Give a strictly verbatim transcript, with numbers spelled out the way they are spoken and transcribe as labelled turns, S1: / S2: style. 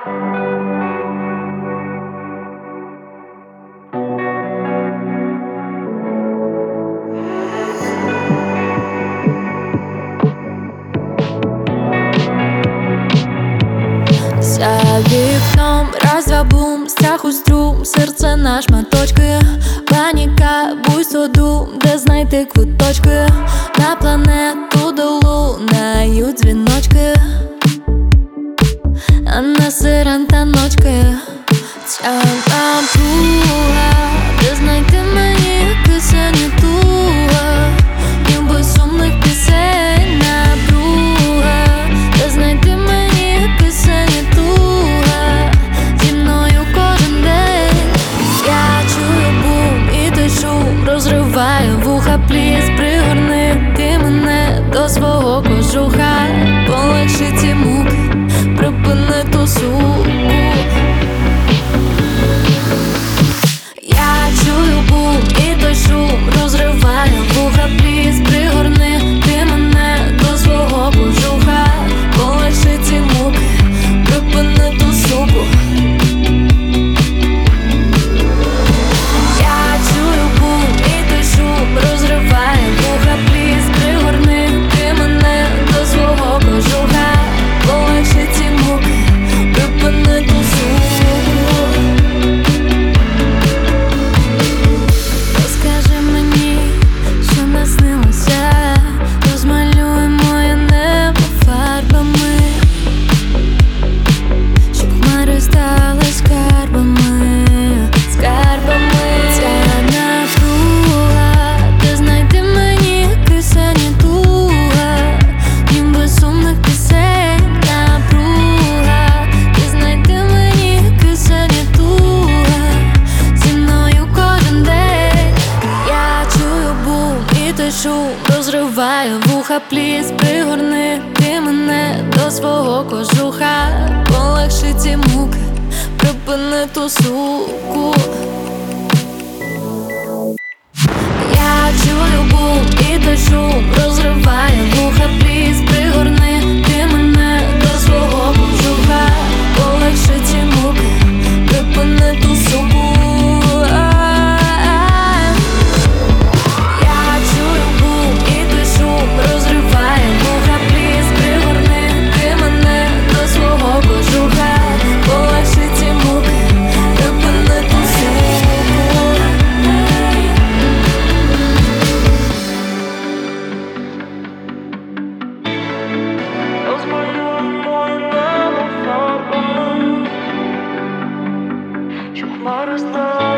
S1: За вікном раз-два бум, страху струм, серце на шматочки, паніка, буйство дум, де знайти квиточки на планету долунають дзвіночки, а на сирен та ночки. Ця напруга, де знайти мені кисень і туга, ніби сумних пісень напруга, де знайти мені кисень і туга, зі мною кожен день. Я чую бум і той шум розриває вуха, пліз, пригорни ти мене до свого кожуха, полегши ці муки, припини ту суку. Я чую бум і той шум розриває вуха, пліз, пригорни ти мене до свого кожуха, полегши ці муки, припини ту суку. Я чую бум і той шум розриває вуха, пліз, пригорни ти мене до свого кожуха, полегши ці муки, припини ту суку. Розкажи мені, що наснилося, розмалюй моє небо фарбами, щоб хмари стали скарбами, скарбами. Ця напруга, де знайти мені кисень і туга, ніби сумних пісень напруга, де знайти мені кисень і туга, зі мною кожен день. Я чую бум і той шум розриває вуха, пліз, пригорни ти мене до свого кожуха, полегши ці муки, припини ту суку. Я чую бум і той шум розриває вуха, пліз, пригорни ти мене до свого кожуха, полегши ці муки, припини ту суку. Я чую бум і той шум розриває вуха, пліз, пригорни ти мене до свого кожуха, полегши ці муки, припини ту суку.
S2: Розмалюй моє небо фарбами, щоб хмари стали